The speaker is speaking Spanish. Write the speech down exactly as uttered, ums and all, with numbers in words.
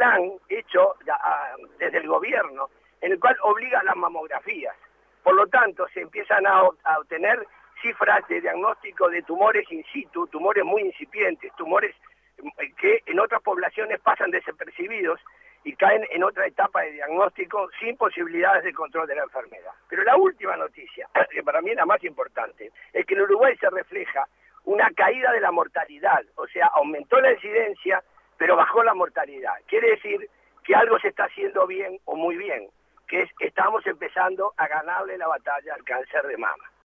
plan hecho a, desde el gobierno, en el cual obliga a las mamografías. Por lo tanto, se empiezan a, a obtener cifras de diagnóstico de tumores in situ, tumores muy incipientes, tumores que en otras poblaciones pasan desapercibidos y caen en otra etapa de diagnóstico sin posibilidades de control de la enfermedad. Pero la última noticia, que para mí es la más importante, es que en Uruguay se refleja una caída de la mortalidad, o sea, aumentó la incidencia, pero bajó la mortalidad. Quiere decir que algo se está haciendo bien o muy bien, que es estamos empezando a ganarle la batalla al cáncer de mama.